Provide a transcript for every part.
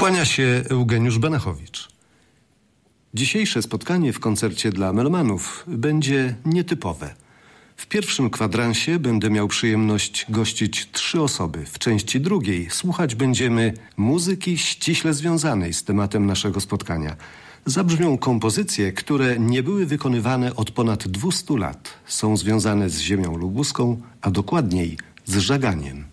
Kłania się Eugeniusz Banachowicz. Dzisiejsze spotkanie w koncercie dla melomanów będzie nietypowe. W pierwszym kwadransie będę miał przyjemność gościć 3 osoby. W części drugiej słuchać będziemy muzyki ściśle związanej z tematem naszego spotkania. Zabrzmią kompozycje, które nie były wykonywane od ponad 200 lat. Są związane z ziemią lubuską, a dokładniej z żaganiem.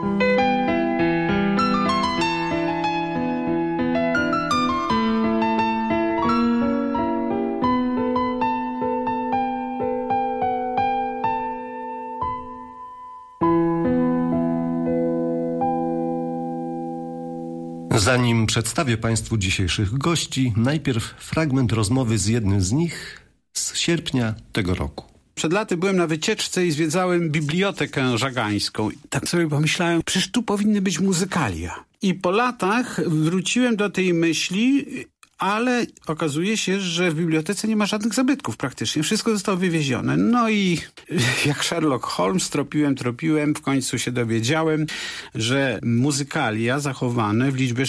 Zanim przedstawię Państwu dzisiejszych gości, najpierw fragment rozmowy z jednym z nich z sierpnia tego roku. Przed laty byłem na wycieczce i zwiedzałem bibliotekę żagańską. Tak sobie pomyślałem, przecież tu powinny być muzykalia. I po latach wróciłem do tej myśli, ale okazuje się, że w bibliotece nie ma żadnych zabytków praktycznie. Wszystko zostało wywiezione. No i jak Sherlock Holmes tropiłem, w końcu się dowiedziałem, że muzykalia zachowane w liczbie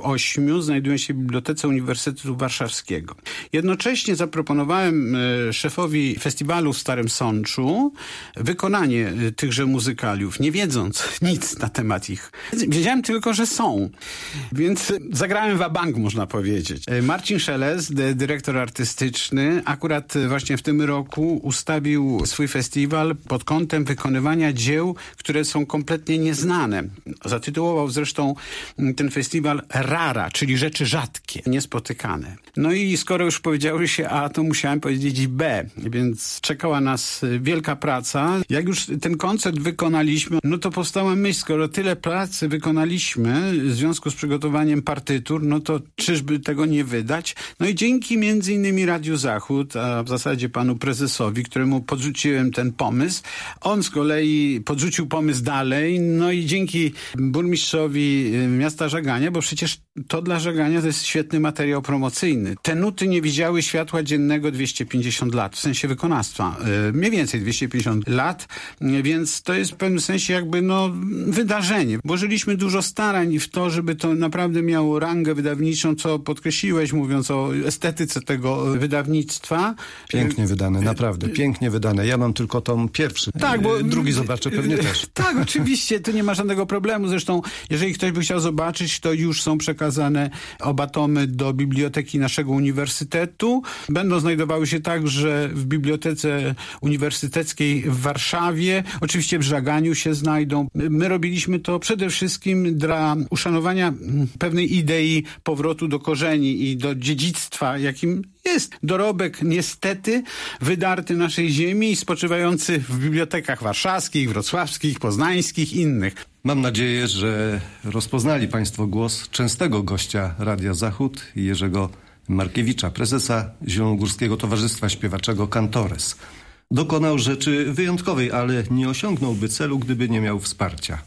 68 znajdują się w Bibliotece Uniwersytetu Warszawskiego. Jednocześnie zaproponowałem szefowi festiwalu w Starym Sączu wykonanie tychże muzykaliów, nie wiedząc nic na temat ich. Wiedziałem tylko, że są. Więc zagrałem wa-bank, można powiedzieć. Marcin Szelest, dyrektor artystyczny, akurat właśnie w tym roku ustawił swój festiwal pod kątem wykonywania dzieł, które są kompletnie nieznane. Zatytułował zresztą ten festiwal Rara, czyli rzeczy rzadkie, niespotykane. No i skoro już powiedziały się A, to musiałem powiedzieć B, więc czekała nas wielka praca. Jak już ten koncert wykonaliśmy, no to powstała myśl, skoro tyle pracy wykonaliśmy w związku z przygotowaniem partytur, no to czyżby tego nie wydać? No i dzięki między innymi Radiu Zachód, a w zasadzie panu prezesowi, któremu podrzuciłem ten pomysł, on z kolei podrzucił pomysł dalej, no i dzięki burmistrzowi miasta Żagania, bo przecież to dla Żagania to jest świetny materiał promocyjny. Te nuty nie widziały światła dziennego 250 lat, w sensie wykonawstwa. Mniej więcej 250 lat, więc to jest w pewnym sensie jakby wydarzenie. Włożyliśmy dużo starań w to, żeby to naprawdę miało rangę wydawniczą, co podkreśliłeś, mówiąc o estetyce tego wydawnictwa. Pięknie wydane, naprawdę, pięknie wydane. Ja mam tylko tom pierwszy. Tak, bo drugi zobaczę pewnie też. Tak, oczywiście, tu nie ma żadnego problemu. Zresztą, jeżeli ktoś by chciał zobaczyć, to już są przekazane oba tomy do biblioteki naszego uniwersytetu. Będą znajdowały się także w Bibliotece Uniwersyteckiej w Warszawie. Oczywiście w Żaganiu się znajdą. My robiliśmy to przede wszystkim dla uszanowania pewnej idei powrotu do korzeni i do dziedzictwa, jakim jest dorobek niestety wydarty naszej ziemi i spoczywający w bibliotekach warszawskich, wrocławskich, poznańskich, innych. Mam nadzieję, że rozpoznali Państwo głos częstego gościa Radia Zachód, Jerzego Markiewicza, prezesa Zielonogórskiego Towarzystwa Śpiewaczego Cantores. Dokonał rzeczy wyjątkowej, ale nie osiągnąłby celu, gdyby nie miał wsparcia.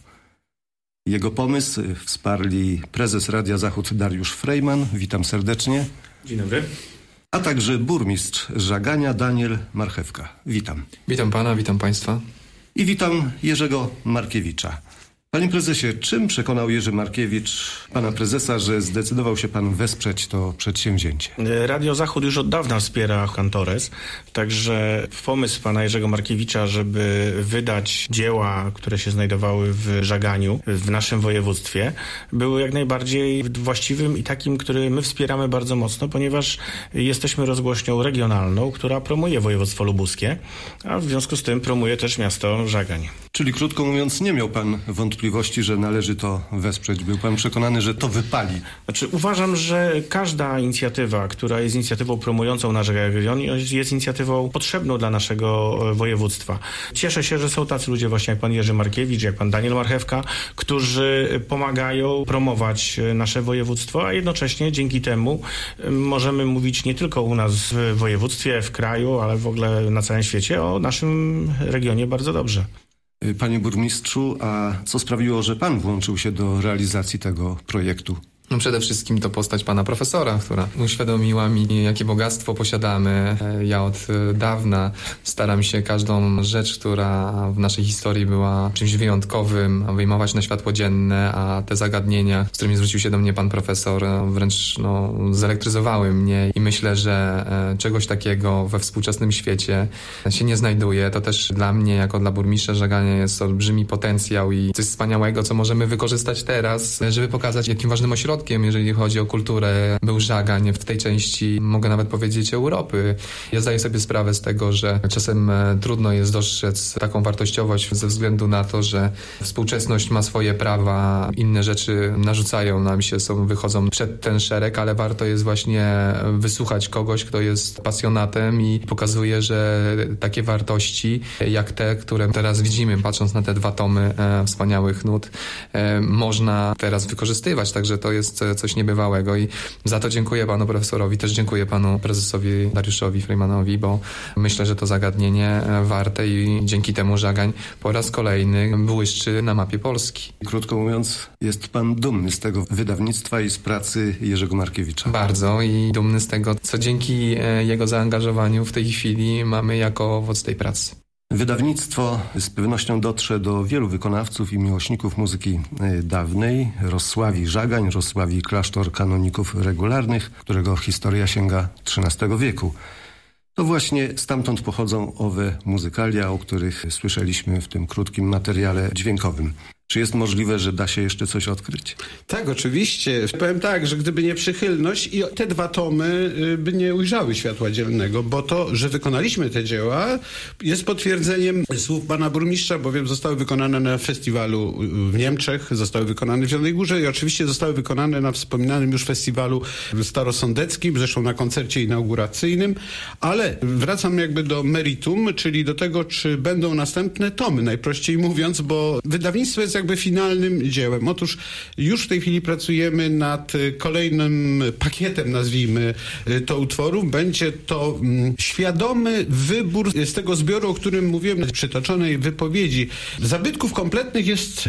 Jego pomysł wsparli prezes Radia Zachód Dariusz Frejman. Witam serdecznie. Dzień dobry. A także burmistrz Żagania Daniel Marchewka. Witam. Witam pana, witam państwa. I witam Jerzego Markiewicza. Panie prezesie, czym przekonał Jerzy Markiewicz pana prezesa, że zdecydował się pan wesprzeć to przedsięwzięcie? Radio Zachód już od dawna wspiera Cantores, także pomysł pana Jerzego Markiewicza, żeby wydać dzieła, które się znajdowały w Żaganiu, w naszym województwie, był jak najbardziej właściwym i takim, który my wspieramy bardzo mocno, ponieważ jesteśmy rozgłośnią regionalną, która promuje województwo lubuskie, a w związku z tym promuje też miasto Żagań. Czyli krótko mówiąc, nie miał pan wątpliwości, że należy to wesprzeć. Był pan przekonany, że to wypali. Znaczy, uważam, że każda inicjatywa, która jest inicjatywą promującą nasz region, jest inicjatywą potrzebną dla naszego województwa. Cieszę się, że są tacy ludzie właśnie jak pan Jerzy Markiewicz, jak pan Daniel Marchewka, którzy pomagają promować nasze województwo, a jednocześnie dzięki temu możemy mówić nie tylko u nas w województwie, w kraju, ale w ogóle na całym świecie o naszym regionie bardzo dobrze. Panie burmistrzu, a co sprawiło, że pan włączył się do realizacji tego projektu? No przede wszystkim to postać pana profesora, która uświadomiła mi, jakie bogactwo posiadamy. Ja od dawna staram się każdą rzecz, która w naszej historii była czymś wyjątkowym, wyjmować na światło dzienne, a te zagadnienia, z którymi zwrócił się do mnie pan profesor, wręcz zelektryzowały mnie i myślę, że czegoś takiego we współczesnym świecie się nie znajduje. To też dla mnie, jako dla burmistrza Żagania, jest olbrzymi potencjał i coś wspaniałego, co możemy wykorzystać teraz, żeby pokazać, jakim ważnym ośrodkiem, jeżeli chodzi o kulturę, był Żagań w tej części, mogę nawet powiedzieć, Europy. Ja zdaję sobie sprawę z tego, że czasem trudno jest dostrzec taką wartościowość ze względu na to, że współczesność ma swoje prawa, inne rzeczy narzucają nam się, wychodzą przed ten szereg, ale warto jest właśnie wysłuchać kogoś, kto jest pasjonatem i pokazuje, że takie wartości, jak te, które teraz widzimy, patrząc na te 2 tomy wspaniałych nut, można teraz wykorzystywać, także to jest coś niebywałego i za to dziękuję panu profesorowi, też dziękuję panu prezesowi Dariuszowi Freimanowi, bo myślę, że to zagadnienie warte i dzięki temu Żagań po raz kolejny błyszczy na mapie Polski. Krótko mówiąc, jest pan dumny z tego wydawnictwa i z pracy Jerzego Markiewicza? Bardzo i dumny z tego, co dzięki jego zaangażowaniu w tej chwili mamy jako owoc tej pracy. Wydawnictwo z pewnością dotrze do wielu wykonawców i miłośników muzyki dawnej, rozsławi Żagań, rozsławi klasztor kanoników regularnych, którego historia sięga XIII wieku. To właśnie stamtąd pochodzą owe muzykalia, o których słyszeliśmy w tym krótkim materiale dźwiękowym. Czy jest możliwe, że da się jeszcze coś odkryć? Tak, oczywiście. Powiem tak, że gdyby nie przychylność i te 2 tomy by nie ujrzały światła dziennego, bo to, że wykonaliśmy te dzieła, jest potwierdzeniem słów pana burmistrza, bowiem zostały wykonane na festiwalu w Niemczech, zostały wykonane w Zielonej Górze i oczywiście zostały wykonane na wspominanym już festiwalu starosądeckim, zresztą na koncercie inauguracyjnym, ale wracam jakby do meritum, czyli do tego, czy będą następne tomy, najprościej mówiąc, bo wydawnictwo jest jakby finalnym dziełem. Otóż już w tej chwili pracujemy nad kolejnym pakietem, nazwijmy to, utworów. Będzie to świadomy wybór z tego zbioru, o którym mówiłem w przytoczonej wypowiedzi. Zabytków kompletnych jest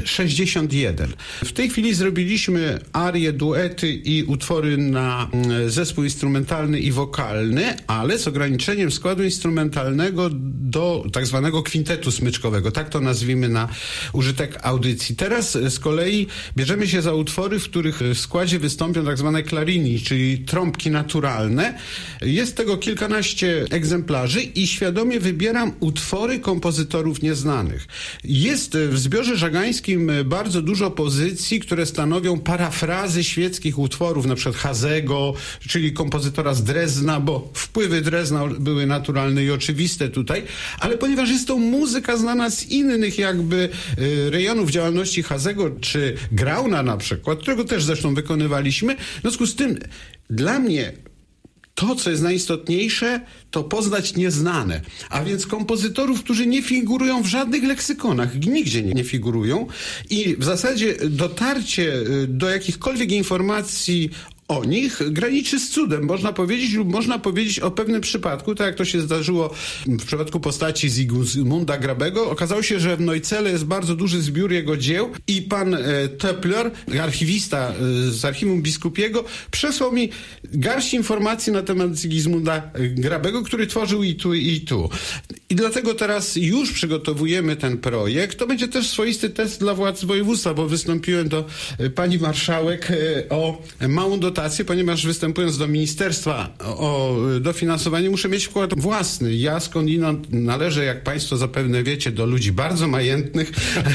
61. W tej chwili zrobiliśmy arie, duety i utwory na zespół instrumentalny i wokalny, ale z ograniczeniem składu instrumentalnego do tak zwanego kwintetu smyczkowego. Tak to nazwijmy na użytek audycji. Teraz z kolei bierzemy się za utwory, w których w składzie wystąpią tak zwane klarini, czyli trąbki naturalne. Jest tego kilkanaście egzemplarzy i świadomie wybieram utwory kompozytorów nieznanych. Jest w zbiorze żagańskim bardzo dużo pozycji, które stanowią parafrazy świeckich utworów, na przykład Hazego, czyli kompozytora z Drezna, bo wpływy Drezna były naturalne i oczywiste tutaj, ale ponieważ jest to muzyka znana z innych jakby rejonów działalności Hazego czy Grauna na przykład, którego też zresztą wykonywaliśmy, w związku z tym dla mnie to, co jest najistotniejsze, to poznać nieznane, a więc kompozytorów, którzy nie figurują w żadnych leksykonach, nigdzie nie figurują i w zasadzie dotarcie do jakichkolwiek informacji o nich graniczy z cudem, można powiedzieć, lub można powiedzieć o pewnym przypadku, tak jak to się zdarzyło w przypadku postaci Zygmunta Grabego. Okazało się, że w Neuzele jest bardzo duży zbiór jego dzieł i pan Töpler, archiwista z Archiwum Biskupiego, przesłał mi garść informacji na temat Zygmunta Grabego, który tworzył i tu, i tu. I dlatego teraz już przygotowujemy ten projekt. To będzie też swoisty test dla władz województwa, bo wystąpiłem do pani marszałek o małą dotację, ponieważ występując do ministerstwa o dofinansowanie muszę mieć wkład własny. Ja skądinąd należę, jak państwo zapewne wiecie, do ludzi bardzo majętnych,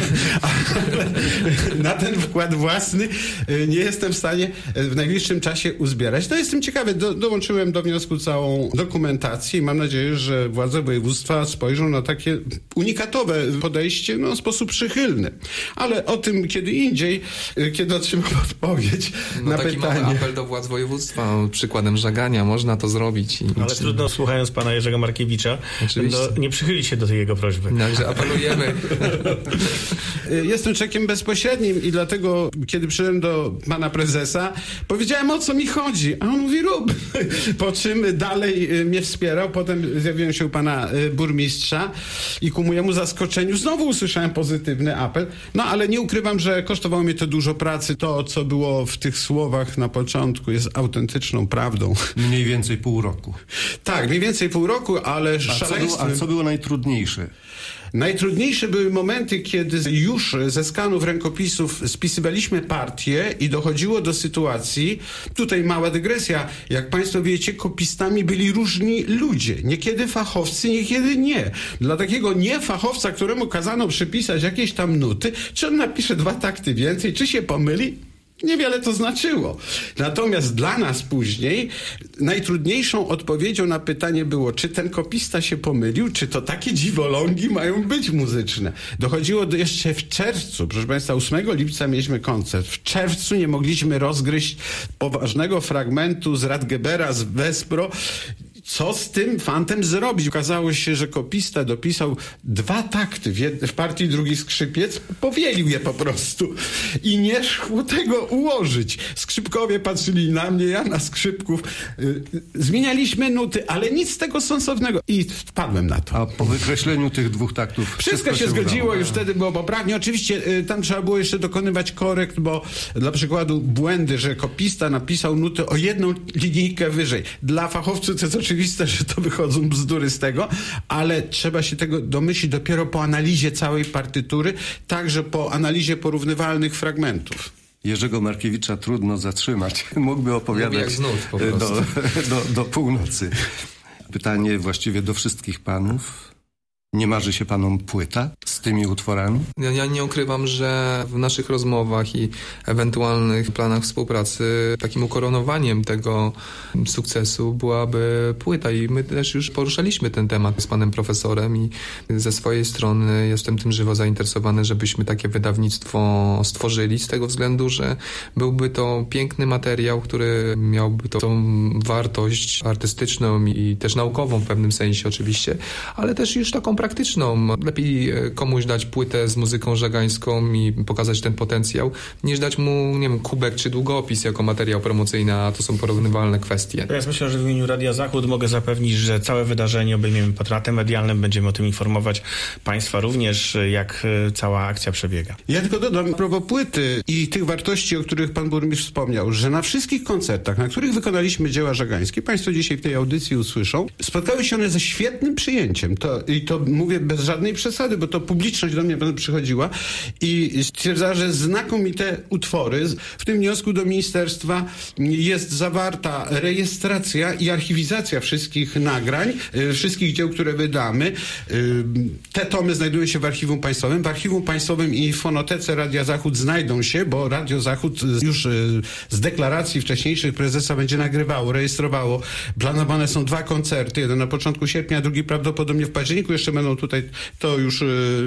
ale na ten wkład własny nie jestem w stanie w najbliższym czasie uzbierać. No jestem ciekawy, dołączyłem do wniosku całą dokumentację i mam nadzieję, że władze województwa spojrzą na takie unikatowe podejście w sposób przychylny. Ale o tym kiedy indziej, kiedy otrzymam odpowiedź na taki pytanie. Mały apel do władz województwa przykładem żagania. Można to zrobić. Ale trudno, słuchając pana Jerzego Markiewicza, nie przychylić się do tej jego prośby. Także apelujemy. Jestem człowiekiem bezpośrednim i dlatego, kiedy przyszedłem do pana prezesa, powiedziałem, o co mi chodzi. A on mówi, rób. Po czym dalej mnie wspierał. Potem zjawiłem się u pana burmistrza i ku mojemu zaskoczeniu znowu usłyszałem pozytywny apel. No ale nie ukrywam, że kosztowało mnie to dużo pracy. To, co było w tych słowach na początku, jest autentyczną prawdą. Mniej więcej pół roku. Tak, mniej więcej pół roku, ale szaleństwem... A co było najtrudniejsze? Najtrudniejsze były momenty, kiedy już ze skanów rękopisów spisywaliśmy partie i dochodziło do sytuacji, tutaj mała dygresja, jak państwo wiecie, kopistami byli różni ludzie, niekiedy fachowcy, niekiedy nie. Dla takiego niefachowca, któremu kazano przypisać jakieś tam nuty, czy on napisze 2 takty więcej, czy się pomyli? Niewiele to znaczyło. Natomiast dla nas później najtrudniejszą odpowiedzią na pytanie było, czy ten kopista się pomylił, czy to takie dziwolągi mają być muzyczne. Dochodziło jeszcze w czerwcu, proszę państwa, 8 lipca mieliśmy koncert. W czerwcu nie mogliśmy rozgryźć poważnego fragmentu z Radgebera, z Vespro. Co z tym fantem zrobić? Okazało się, że kopista dopisał 2 takty w partii, drugi skrzypiec, powielił je po prostu i nie szło tego ułożyć. Skrzypkowie patrzyli na mnie, ja na skrzypków. Zmienialiśmy nuty, ale nic z tego sensownego. I wpadłem na to. A po wykreśleniu tych 2 taktów wszystko się zgodziło, już wtedy było poprawnie. Oczywiście tam trzeba było jeszcze dokonywać korekt, bo dla przykładu błędy, że kopista napisał nuty o 1 linijkę wyżej. Dla fachowców to jest oczywiste, że to wychodzą bzdury z tego, ale trzeba się tego domyślić dopiero po analizie całej partytury, także po analizie porównywalnych fragmentów. Jerzego Markiewicza trudno zatrzymać. Mógłby opowiadać jak znów, po prostu. do północy. Pytanie właściwie do wszystkich panów. Nie marzy się panom płyta z tymi utworami? Ja nie ukrywam, że w naszych rozmowach i ewentualnych planach współpracy takim ukoronowaniem tego sukcesu byłaby płyta i my też już poruszaliśmy ten temat z panem profesorem i ze swojej strony jestem tym żywo zainteresowany, żebyśmy takie wydawnictwo stworzyli z tego względu, że byłby to piękny materiał, który miałby tą wartość artystyczną i też naukową w pewnym sensie oczywiście, ale też już taką praktyczną. Lepiej komuś dać płytę z muzyką żagańską i pokazać ten potencjał, niż dać mu, nie wiem, kubek czy długopis jako materiał promocyjny, a to są porównywalne kwestie. Ja myślę, że w imieniu Radia Zachód mogę zapewnić, że całe wydarzenie obejmiemy patronatem medialnym, będziemy o tym informować państwa również, jak cała akcja przebiega. Ja tylko dodam a propos płyty i tych wartości, o których pan burmistrz wspomniał, że na wszystkich koncertach, na których wykonaliśmy dzieła żagańskie, państwo dzisiaj w tej audycji usłyszą, spotkały się one ze świetnym przyjęciem. To mówię bez żadnej przesady, bo to publiczność do mnie przychodziła i stwierdzała, że znakomite utwory. W tym wniosku do ministerstwa jest zawarta rejestracja i archiwizacja wszystkich nagrań, wszystkich dzieł, które wydamy. Te tomy znajdują się w Archiwum Państwowym. W Archiwum Państwowym i w Fonotece Radia Zachód znajdą się, bo Radio Zachód już z deklaracji wcześniejszych prezesa będzie nagrywało, rejestrowało. Planowane są 2 koncerty, jeden na początku sierpnia, drugi prawdopodobnie w październiku. Jeszcze będą tutaj to już...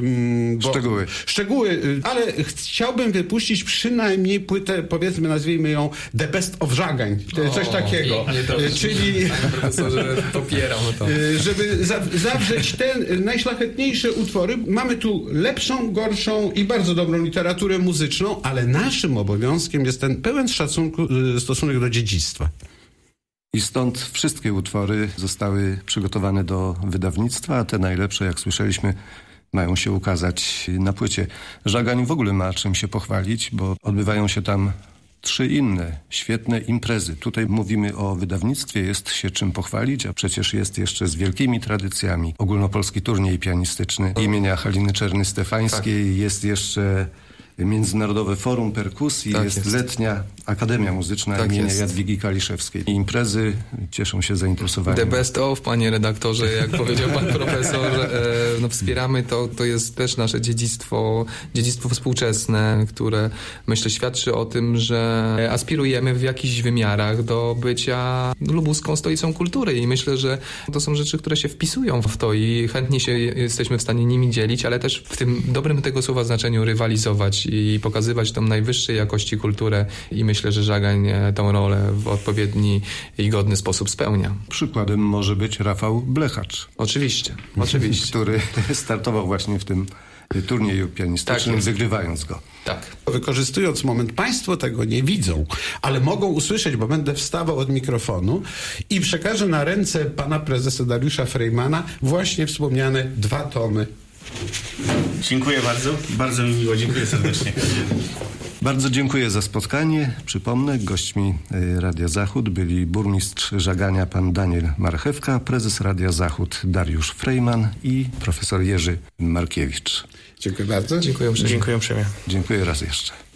Szczegóły, ale chciałbym wypuścić przynajmniej płytę, powiedzmy, nazwijmy ją The Best of Żagań. Coś takiego. Czyli... Panie profesorze, popieram to. Żeby zawrzeć te najszlachetniejsze utwory. Mamy tu lepszą, gorszą i bardzo dobrą literaturę muzyczną, ale naszym obowiązkiem jest ten pełen szacunku, stosunek do dziedzictwa. I stąd wszystkie utwory zostały przygotowane do wydawnictwa, a te najlepsze, jak słyszeliśmy, mają się ukazać na płycie. Żagań w ogóle ma czym się pochwalić, bo odbywają się tam 3 inne świetne imprezy. Tutaj mówimy o wydawnictwie, jest się czym pochwalić, a przecież jest jeszcze z wielkimi tradycjami ogólnopolski turniej pianistyczny imienia Haliny Czerny-Stefańskiej, tak. Jest jeszcze Międzynarodowe Forum Perkusji, tak jest letnia Akademia Muzyczna imienia Jadwigi Kaliszewskiej. Imprezy cieszą się zainteresowaniem. The best of, panie redaktorze, jak powiedział pan profesor, wspieramy to jest też nasze dziedzictwo współczesne, które myślę świadczy o tym, że aspirujemy w jakichś wymiarach do bycia lubuską stolicą kultury i myślę, że to są rzeczy, które się wpisują w to i chętnie się jesteśmy w stanie nimi dzielić, ale też w tym dobrym tego słowa znaczeniu rywalizować i pokazywać tą najwyższej jakości kulturę i myślę, że Żagań tą rolę w odpowiedni i godny sposób spełnia. Przykładem może być Rafał Blechacz. Oczywiście. Który startował właśnie w tym turnieju pianistycznym, Tak jest. wygrywając go. Tak. Wykorzystując moment, państwo tego nie widzą, ale mogą usłyszeć, bo będę wstawał od mikrofonu i przekażę na ręce pana prezesa Dariusza Freymana właśnie wspomniane 2 tomy. Dziękuję bardzo. Bardzo mi miło. Dziękuję serdecznie. Bardzo dziękuję za spotkanie. Przypomnę, gośćmi Radia Zachód byli burmistrz Żagania pan Daniel Marchewka, prezes Radia Zachód Dariusz Freyman i profesor Jerzy Markiewicz. Dziękuję bardzo. Dziękuję uprzejmie. Dziękuję uprzejmie. Dziękuję raz jeszcze.